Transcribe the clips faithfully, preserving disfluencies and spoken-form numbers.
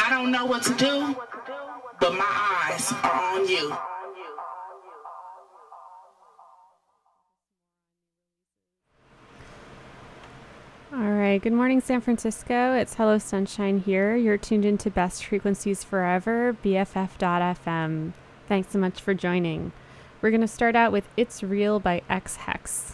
I don't know what to do, but my eyes are on you. All right. Good morning, San Francisco. It's Hello Sunshine here. You're tuned into Best Frequencies Forever, B F F dot F M. Thanks so much for joining. We're going to start out with It's Real by X Hex.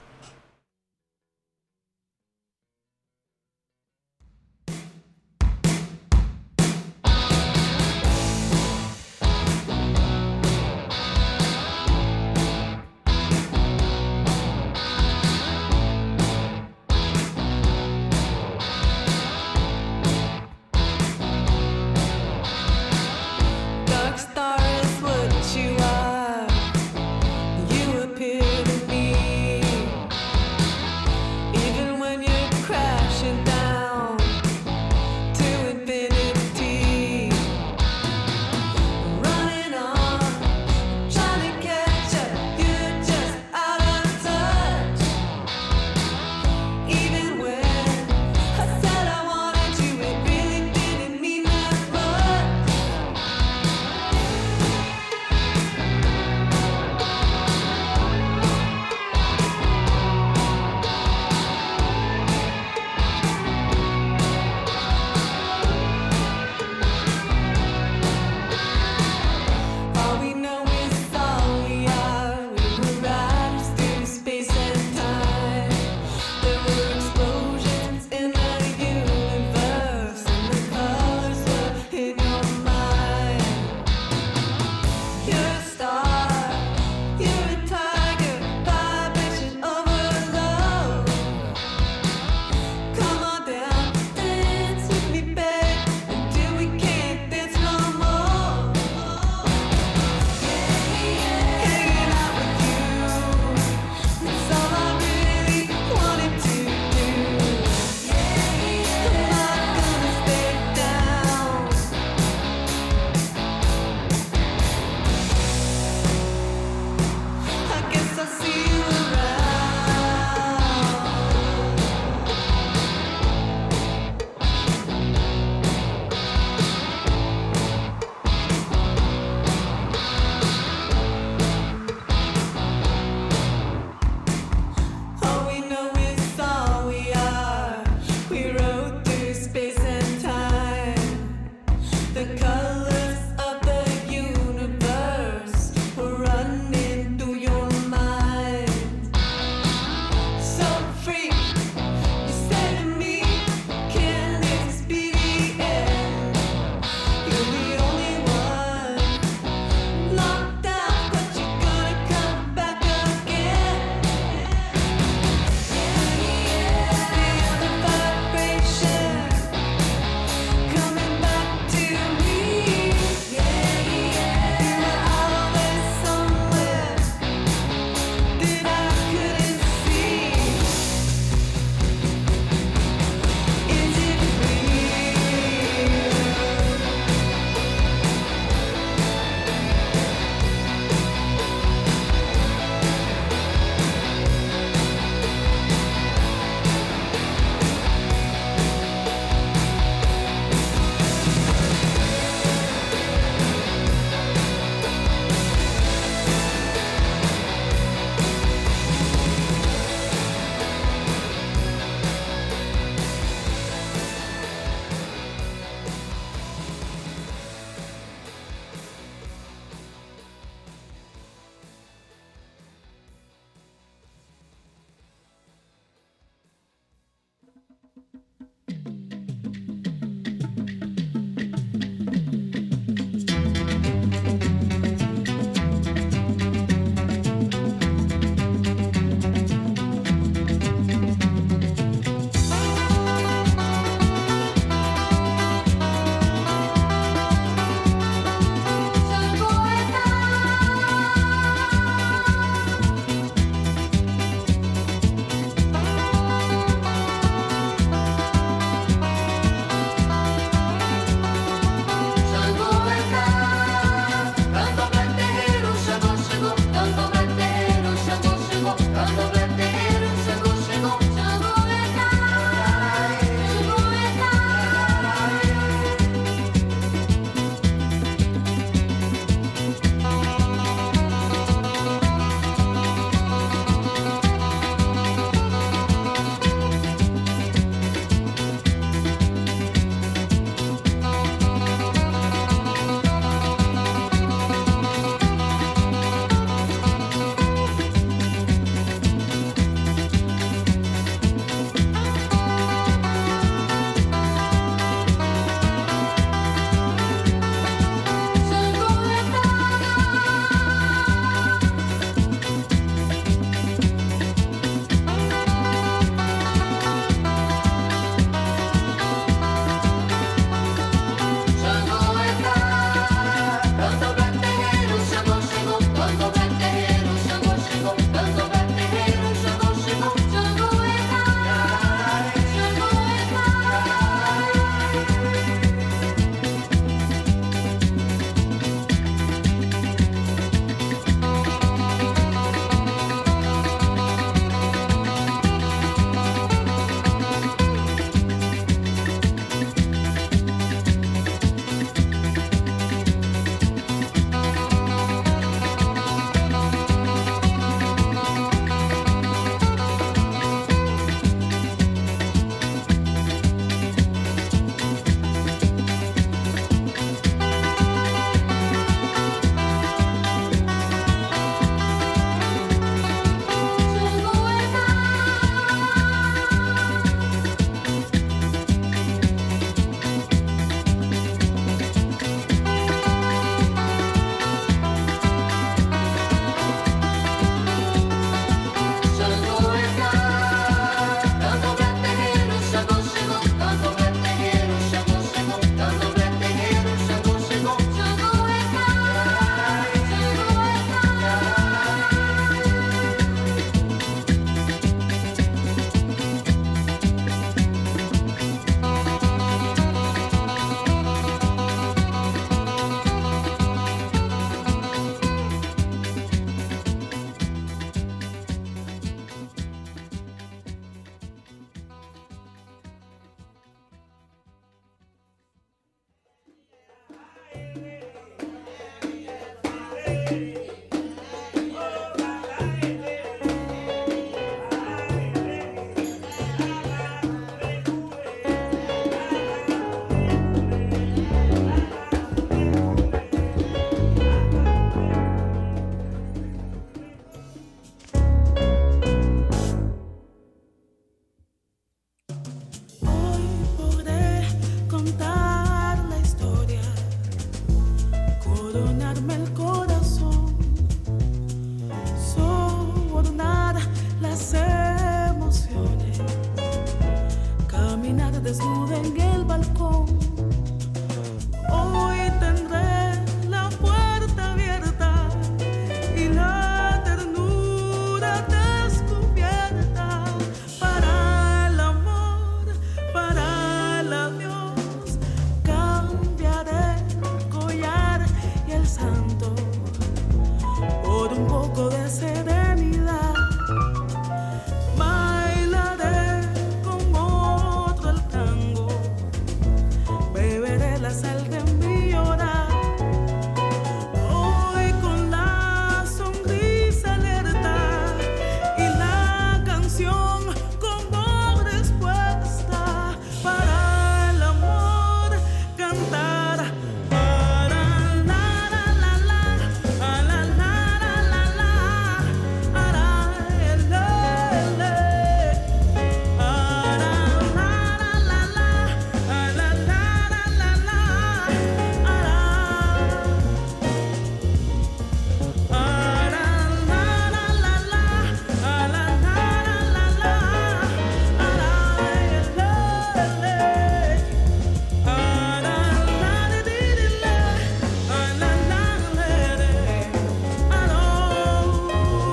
Coming back to me. darme el corazón, sobornar las emociones, caminar desnuda en el balcón. Hoy tendré la puerta abierta y la ternura descubierta para el amor, para el adiós. Cambiaré el collar y el santo por un poco de serenidad. Bailaré con otro el tango, beberé la sal de mi llorar. Hoy con la sonrisa alerta y la canción como respuesta para el amor cantar. Para la la la la, a la la la la la, para el lele. Para la la la la, a la la la la la, para la la la la, a la la la la la, para el lele. Para la de dile, a la la lere, a lo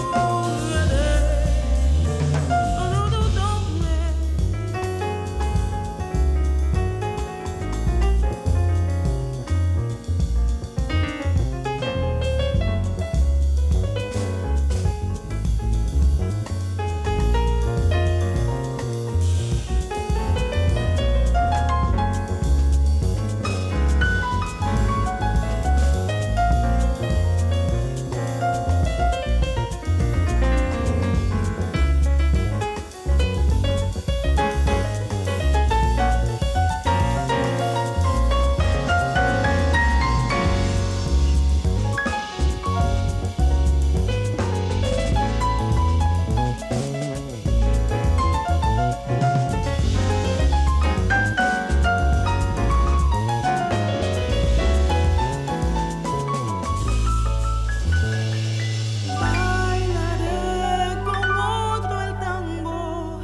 bailaré con otro el tango,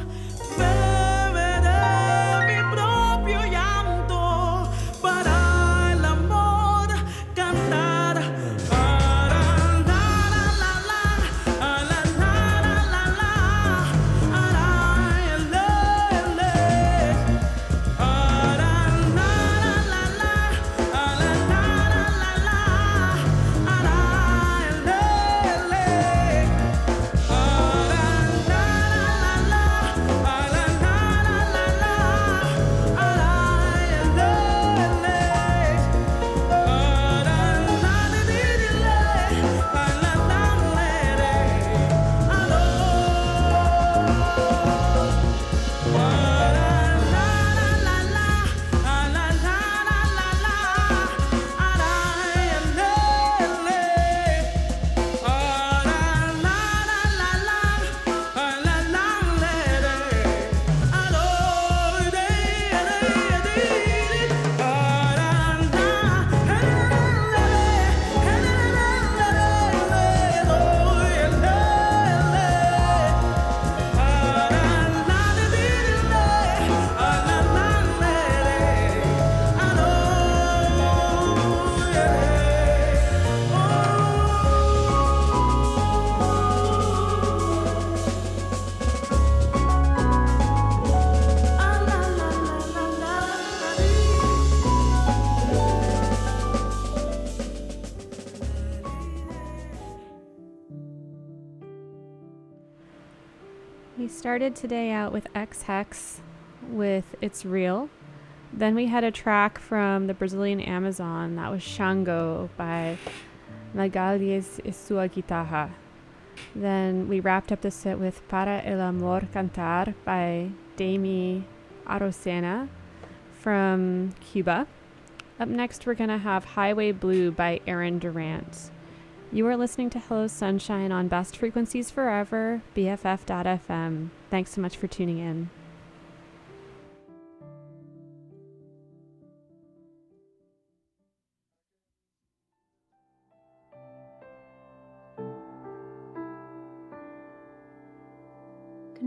beberé mi propio llanto para el amor cantar. Para la la la la, a la la la la la, para el lele. Para la la la la, a la la la la la, para el lele. Para la la la la, a la la la la la, para el lele. Para la de dile, a la la lere, a lo. Para la la la la, a la la la la la, para el lele. Para la la la la, a la la lere, a lo de de de. Para la We started today out with X Hex with It's Real. Then we had a track from the Brazilian Amazon that was Xango by Magalhães e Sua Guitarra. Then we wrapped up the set with Para el Amor Cantar by Dami Arocena from Cuba. Up next, we're going to have Highway Blue by Aaron Durant. You are listening to Hello Sunshine on Best Frequencies Forever, B F F dot F M. Thanks so much for tuning in.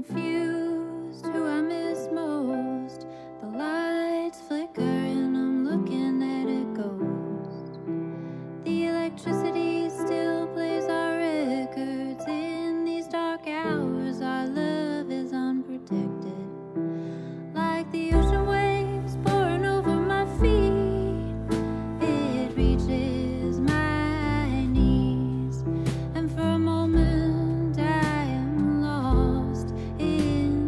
confused who I miss most. The lights flicker and I'm looking at a ghost. The electricity still plays our records. In these dark hours our love is unprotected. Like the ocean waves pouring over my feet, it reaches my knees. And for a moment I am lost in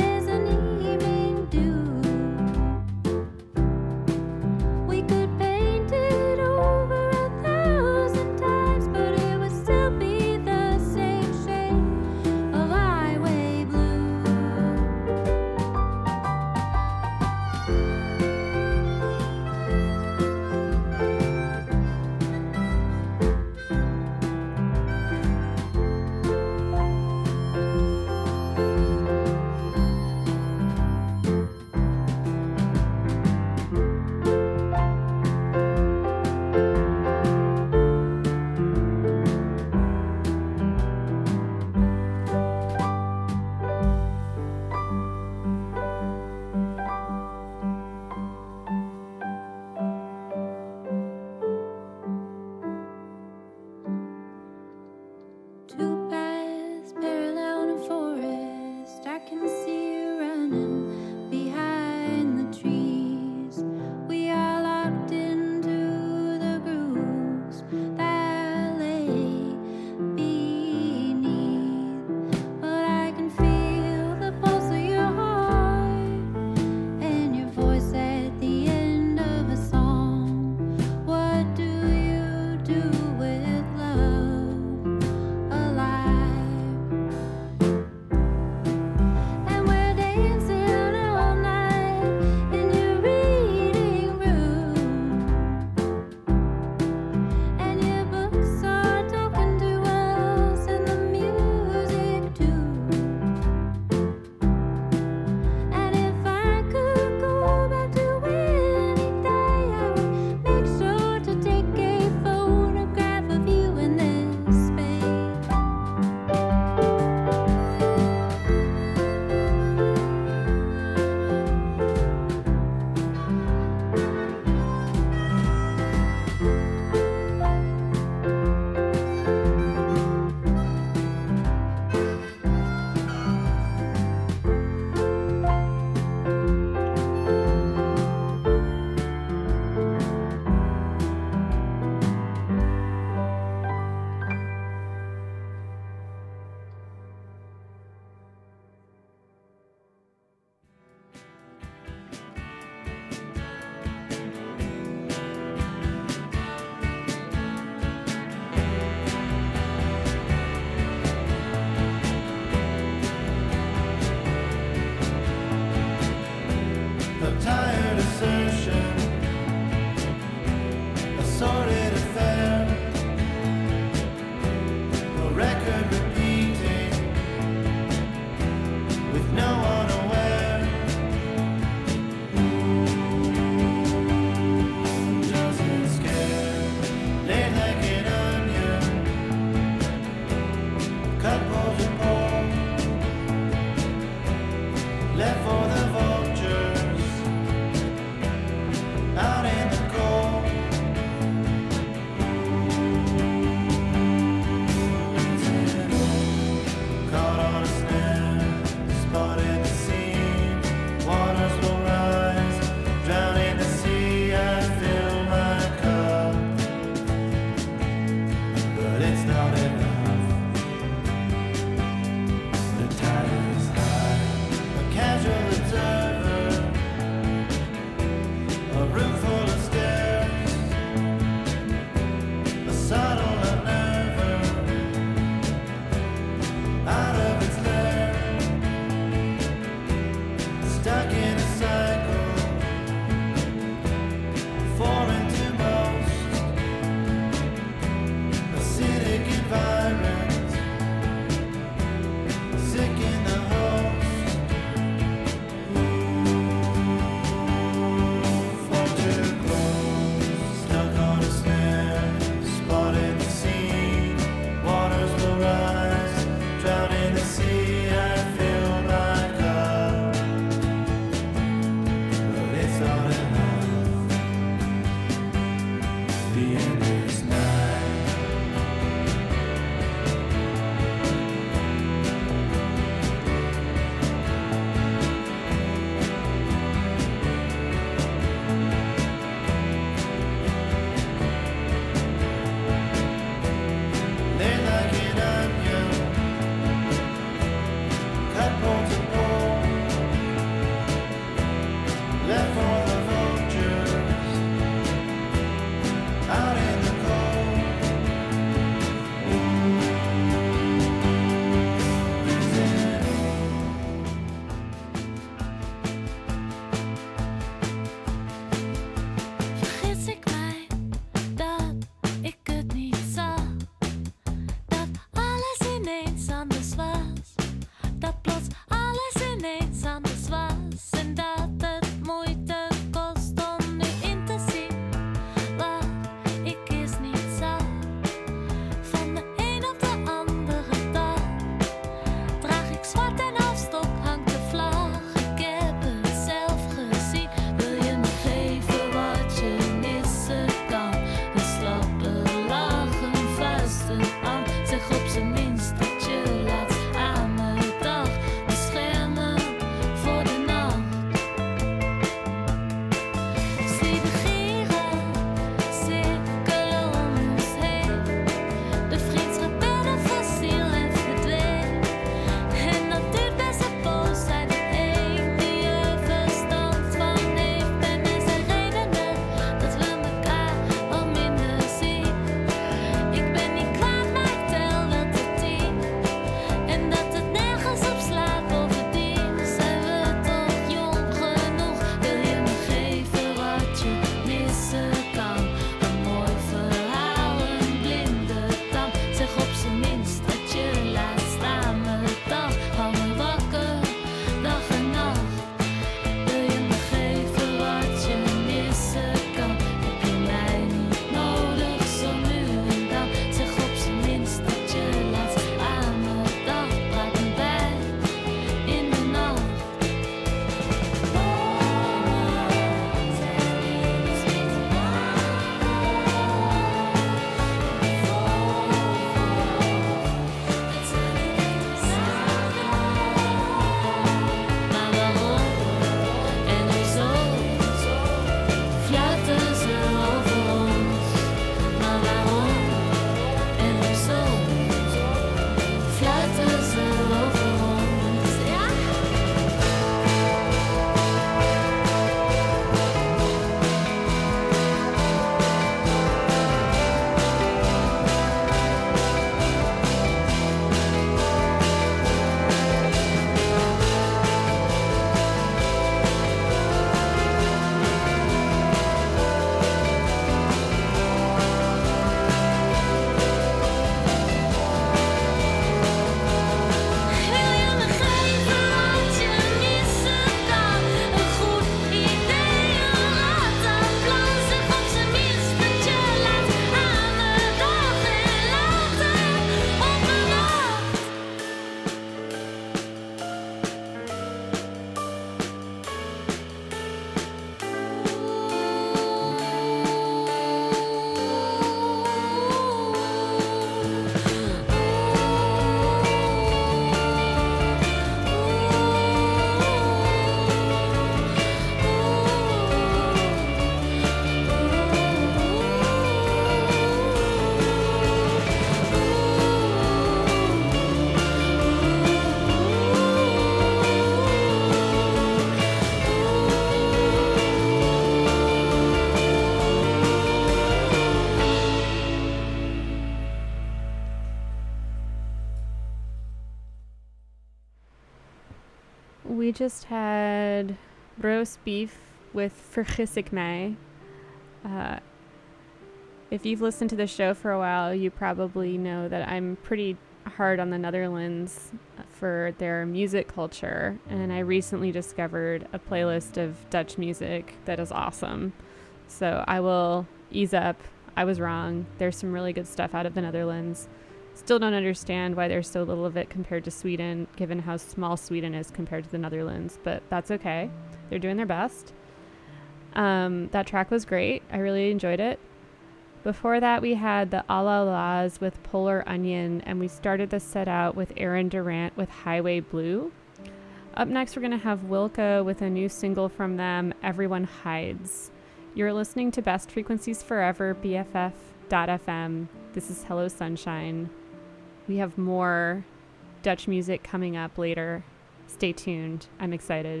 we just had roast beef with Vergis ik mij. Uh, if you've listened to the show for a while, you probably know that I'm pretty hard on the Netherlands for their music culture, and I recently discovered a playlist of Dutch music that is awesome. So I will ease up. I was wrong. There's some really good stuff out of the Netherlands. Still don't understand why there's so little of it compared to Sweden, given how small Sweden is compared to the Netherlands, but that's okay. They're doing their best. Um, that track was great. I really enjoyed it. Before that, we had the Alla Las with Polar Onion, and we started the set out with Aaron Durant with Highway Blue. Up next, we're going to have Wilco with a new single from them, Everyone Hides. You're listening to Best Frequencies Forever, B F F dot F M. This is Hello Sunshine. We have more Dutch music coming up later. Stay tuned. I'm excited.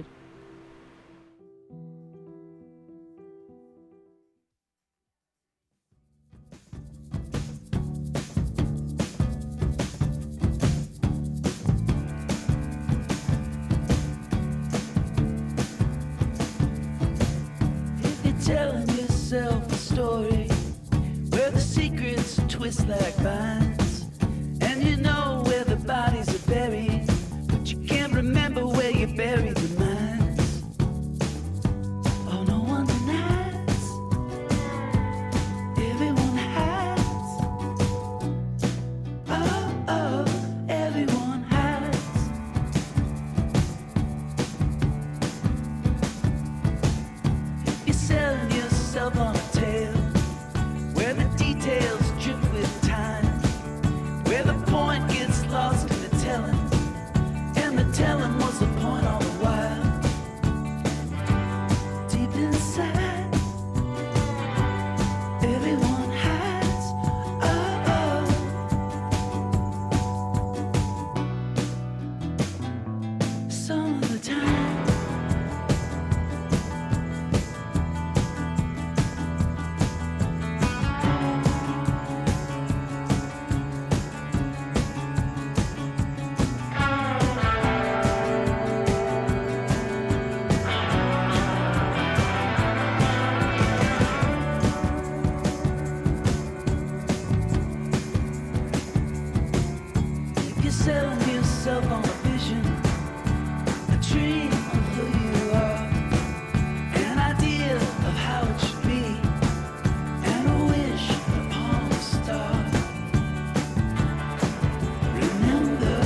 Telling yourself a story where the secrets twist like vines, and you know where the bodies are buried, but you can't remember where you buried the minds. Oh, no one denies, everyone hides. Oh, oh, everyone hides. You're selling yourself on a tale where the details drift with time, where the point gets lost in the telling, and the telling was the point all the while. Deep inside, everyone hides. Oh, oh. Some of the time. You're selling yourself on a vision, a dream of who you are, an idea of how it should be, and a wish upon a star. Remember,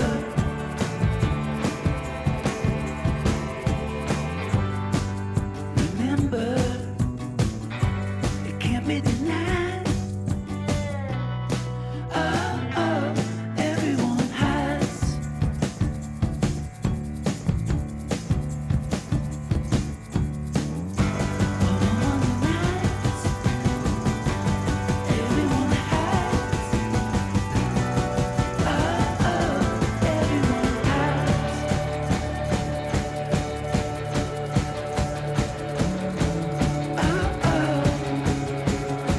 remember, it can't be denied. Oh, oh, everyone hides. Oh, no one denies. Everyone hides. Oh, oh, everyone hides. Oh, oh.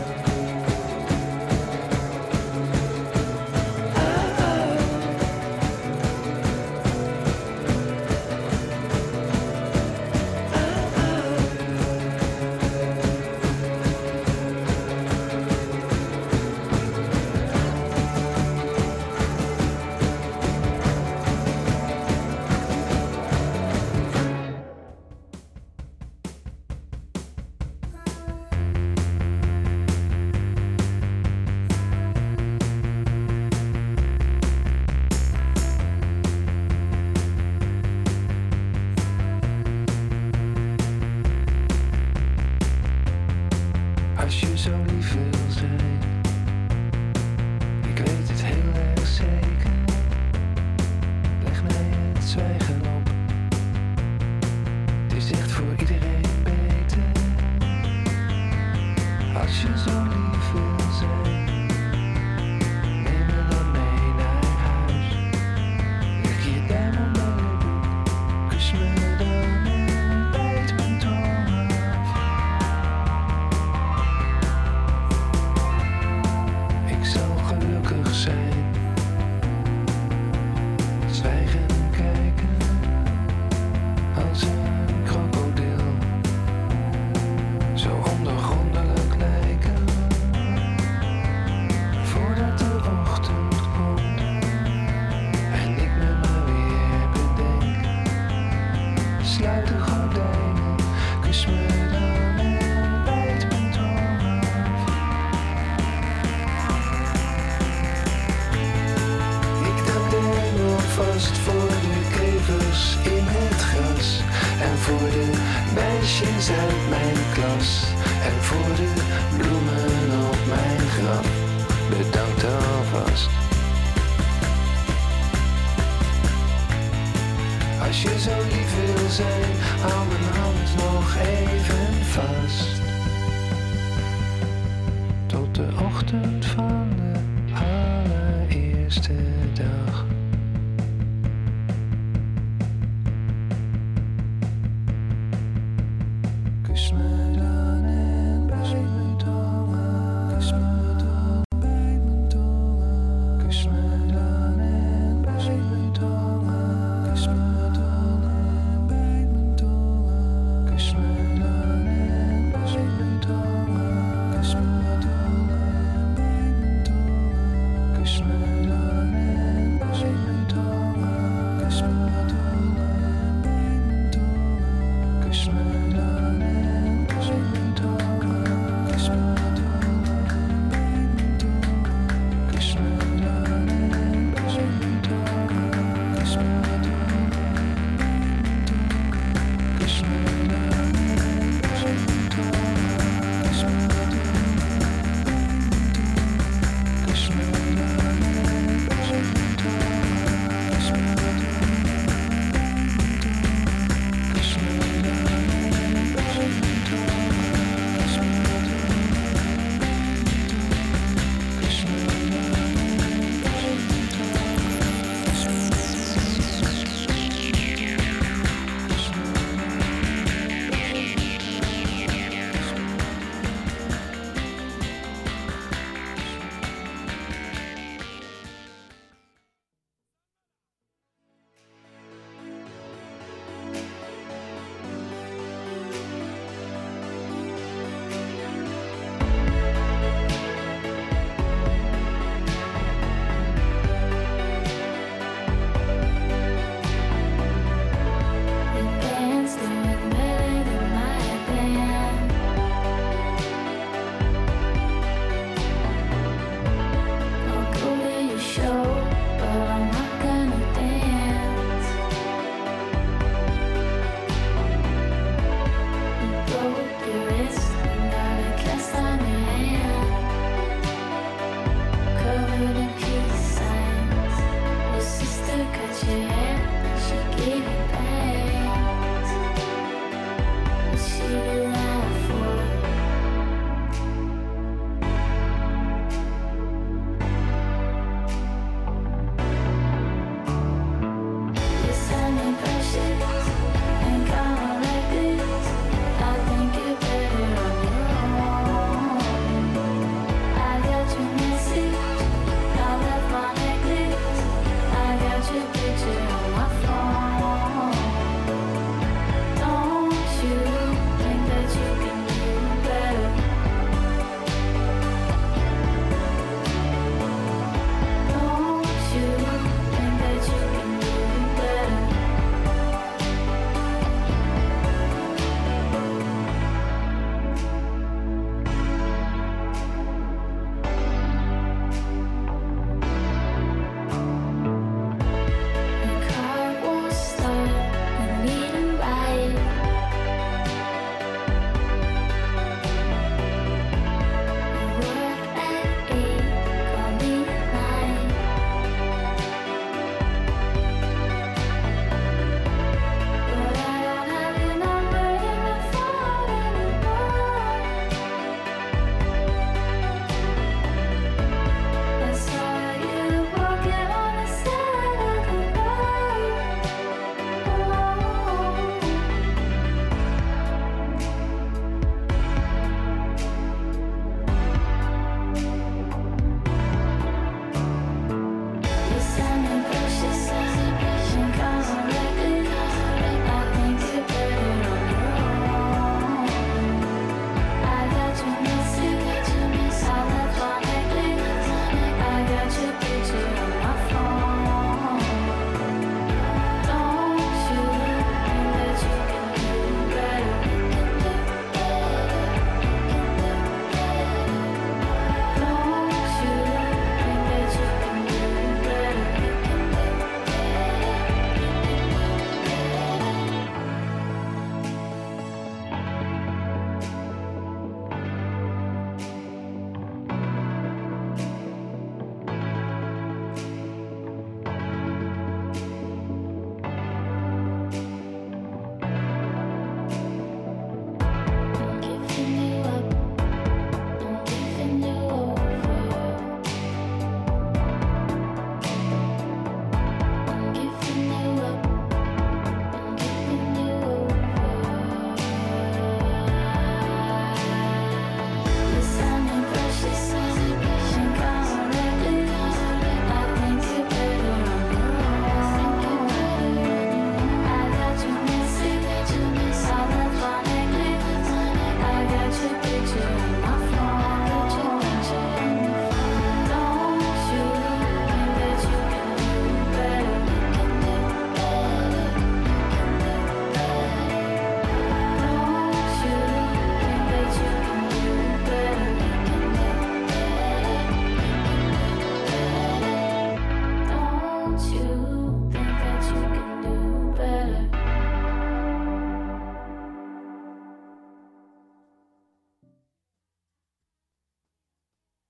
Als je zo lief wil zijn, ik weet het heel erg zeker. Leg mij het zwijgen op, het is echt voor iedereen beter. Als je zo lief wil zijn, neem me dan mee naar huis. Leg je duim op mijn lippen, kus me dan en bijt mijn tong af. Ik zal gelukkig zijn, zwijgen en kijken. alvast voor de kevers in het gras. En voor de meisjes uit mijn klas. En voor de bloemen op mijn graf. Bedankt alvast. Als je zo lief wil zijn, hou mijn hand nog even vast. Tot de ochtend van de allereerste dag. Kus me dan en bijt mijn tongen. Kus me dan, bijt mijn tongen. Kus me dan en bijt mijn tongen. Kus me dan en bijt mijn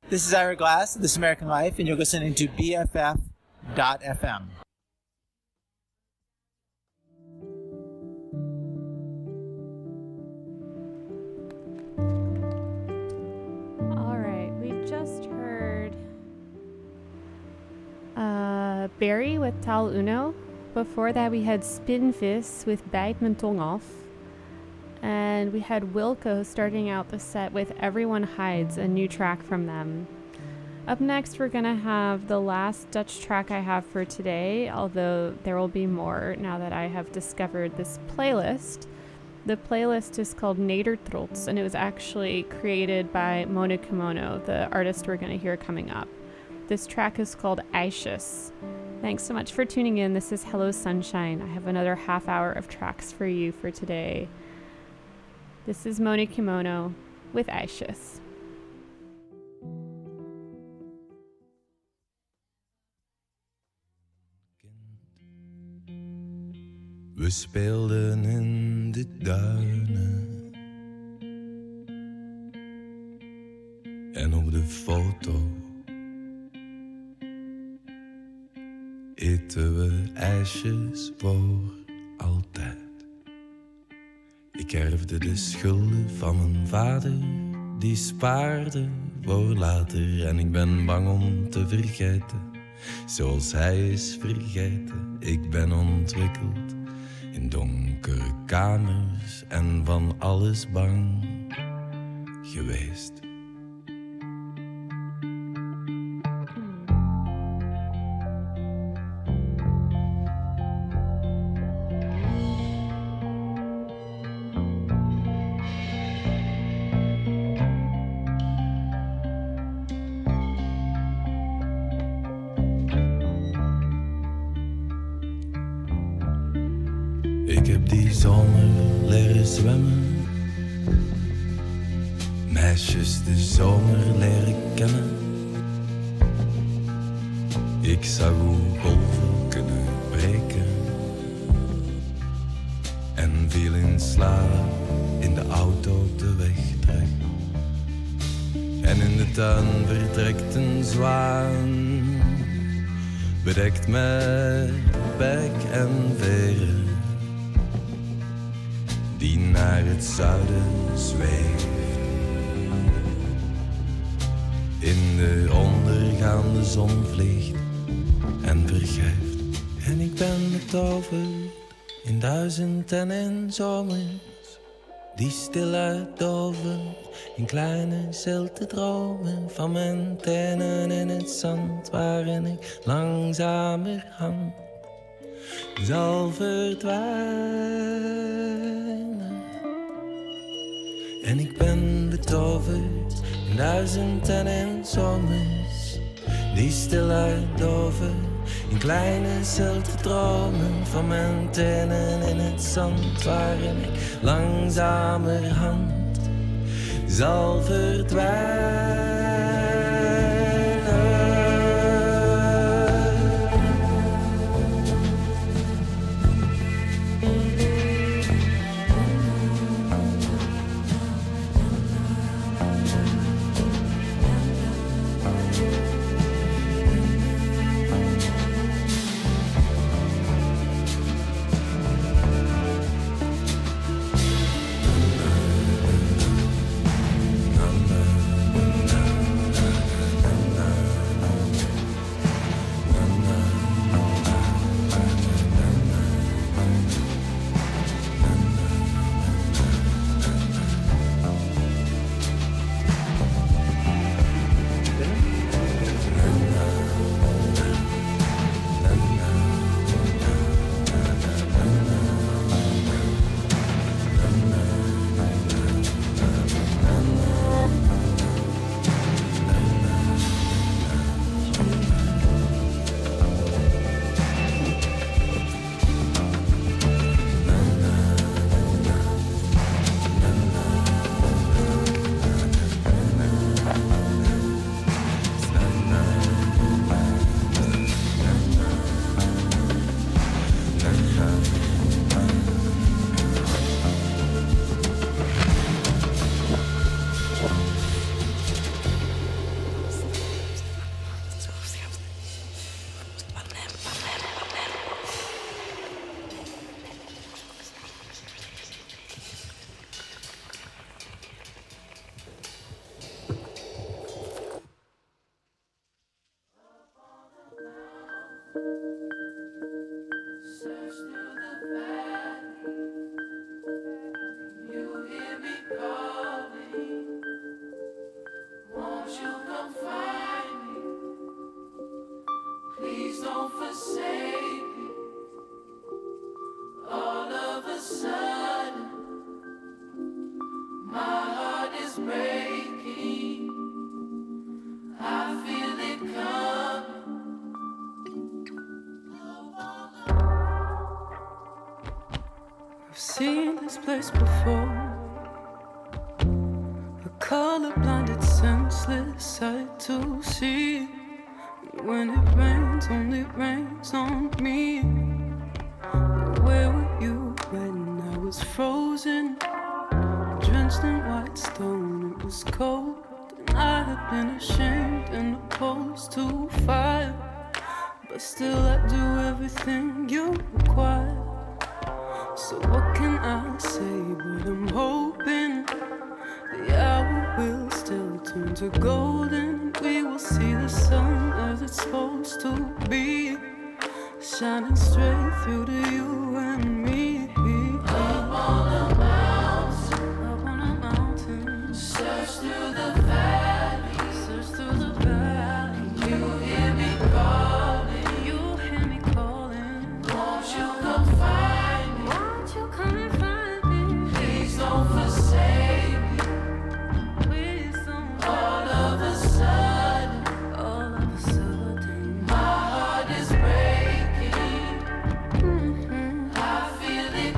This is Ira Glass, This American Life, and you're listening to B F F dot F M. All right, we just heard uh, Barry with Tal Uno. Before that, we had Spinvis with Bijt Mijn Tong Af. And we had Wilco starting out the set with Everyone Hides, a new track from them. Up next, we're going to have the last Dutch track I have for today, although there will be more now that I have discovered this playlist. The playlist is called Nedertrots, and it was actually created by Mona Kimono, the artist we're going to hear coming up. This track is called Ijsjes. Thanks so much for tuning in. This is Hello Sunshine. I have another half hour of tracks for you for today. This is Mona Kimono with Ijsjes. We speelden in de duinen. En op de foto eten we ijsjes voor altijd. Ik erfde de schulden van mijn vader, die spaarde voor later. En ik ben bang om te vergeten, zoals hij is vergeten. Ik ben ontwikkeld in donkere kamers en van alles bang geweest. Ik heb die zomer leren zwemmen, meisjes de zomer leren kennen. Ik zag hoe golven kunnen breken en viel in slaap in de auto op de weg terug. En in de tuin vertrekt een zwaan, bedekt met bek en veren, die naar het zuiden zweeft. In de ondergaande zon vliegt en vergeeft. En ik ben betoverd in duizend en een zomers, die stil uitdoven in kleine zilte dromen van mijn tenen in het zand, waarin ik langzamerhand zal verdwijnen. En ik ben betoverd in duizend en een zomers, die stil uitdoven in kleine zilte dromen van mijn tenen in het zand, waarin ik langzamerhand zal verdwijnen. Na, na, na, na. seen this place before. A color-blinded, senseless sight to see. When it rains, only rains on me. Where were you when I was frozen? Drenched in white stone, it was cold. And I had been ashamed and opposed to fire. But still I do everything you require. So what can I say? But I'm hoping the hour will still turn to golden, and we will see the sun as it's supposed to be, shining straight through to you and me. Up on a mountain, up on a mountain, search through the valley, search through the valley. You hear me calling, you hear me calling. Won't you come find me? Won't you come and find me? Please don't forsake me. Please don't. All of a sudden, all of a sudden, my heart is breaking. Mm-hmm. I feel it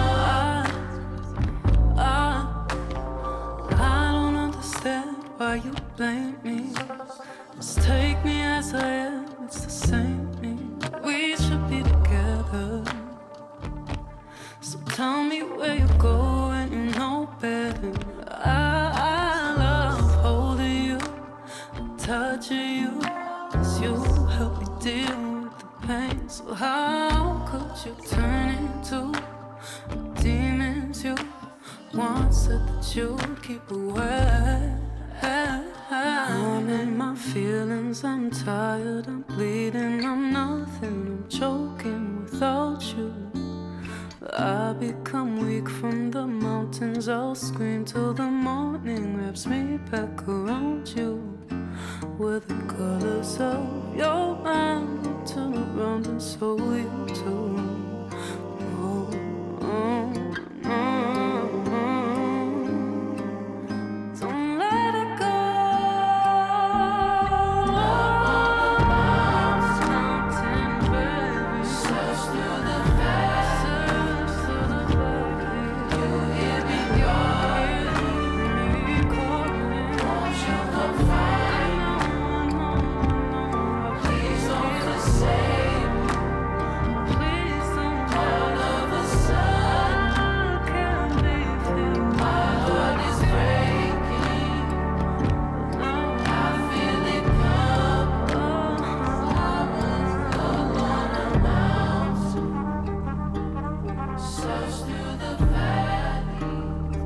come. I, I, I don't understand why you blame me. Just take me as I am, it's the same me. We should be together. So tell me where you go when you know better. I, I love holding you, touching you, 'cause you help me deal with the pain. So how could you turn into the demons you once said that you'd keep away? I'm in my feelings, I'm tired, I'm bleeding, I'm nothing, I'm choking without you. I become weak from the mountains, I'll scream till the morning wraps me back around you. With the colors of your mind, you turn around and so you too. Oh, oh, oh, oh. Don't let it go. Mountain, baby, search through the valley, search through the valley. You hear me calling, me calling. Won't you come find me? Please don't forsake me. Please don't. All of a sudden, I can't leave you. My heart is breaking. I feel it come. Up on a mountain, search through the valley.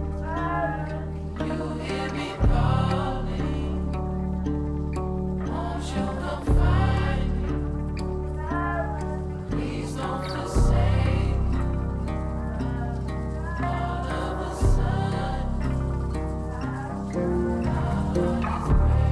You hear me calling. Won't you come find me? Please don't forsake me. All of a sudden, my heart is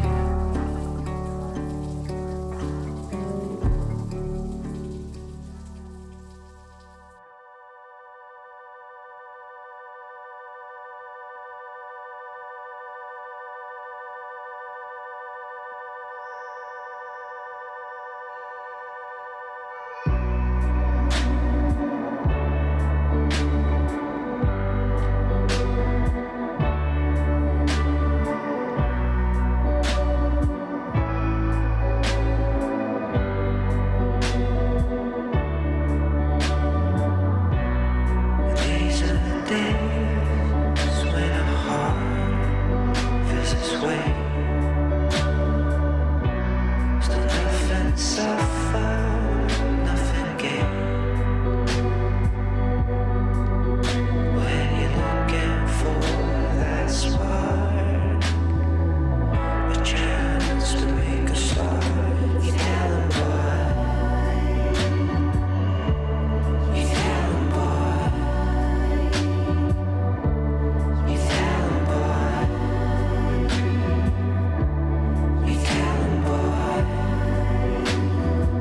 These are the days when a heart feels its way. Still nothing suffered, nothing gained. When you're looking for that spark, a chance to make a start. You tell 'em, boy. You tell 'em, boy. You tell 'em, boy. You tell 'em, boy.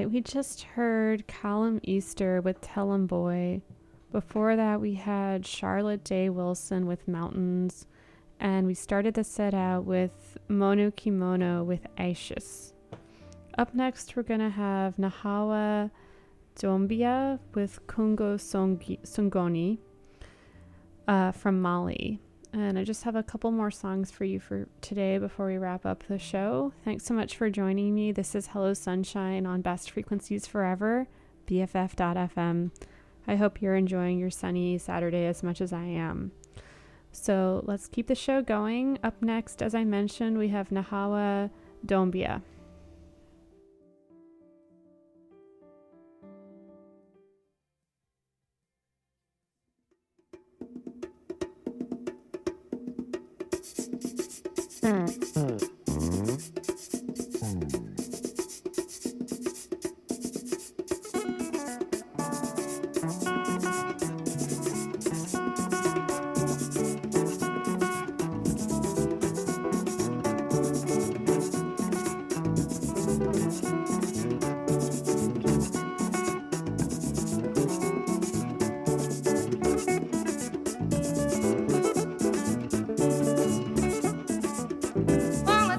right, we just heard Callum Easter with Tell 'em Boy. Before that, we had Charlotte Day Wilson with Mountains. And we started the set out with Mono Kimono with Aishis. Up next, we're going to have Nahawa Dombia with Kungo Songi- Songoni uh, from Mali. And I just have a couple more songs for you for today before we wrap up the show. Thanks so much for joining me. This is Hello Sunshine on Best Frequencies Forever, B F F dot F M. I hope you're enjoying your sunny Saturday as much as I am. So let's keep the show going. Up next, as I mentioned, we have Nahawa Dombia. Well,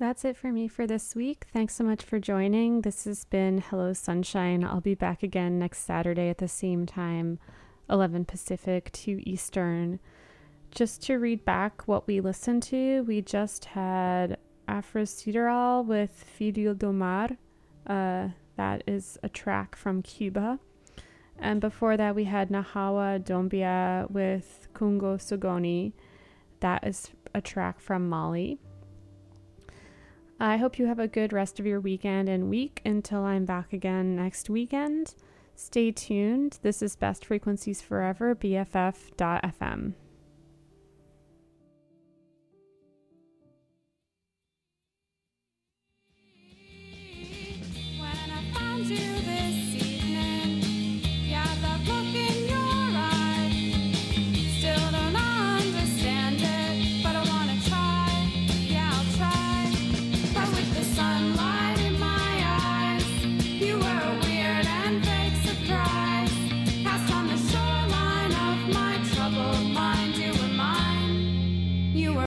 That's it for me for this week. Thanks so much for joining. This has been Hello Sunshine. I'll be back again next Saturday at the same time, eleven Pacific, two Eastern. Just to read back what we listened to, we just had Afrosideral with Fidel do Mar. Uh, that is a track from Cuba. And before that, we had Nahawa Dombia with Kungo Sogoni. That is a track from Mali. I hope you have a good rest of your weekend and week until I'm back again next weekend. Stay tuned. This is Best Frequencies Forever, B F F dot F M.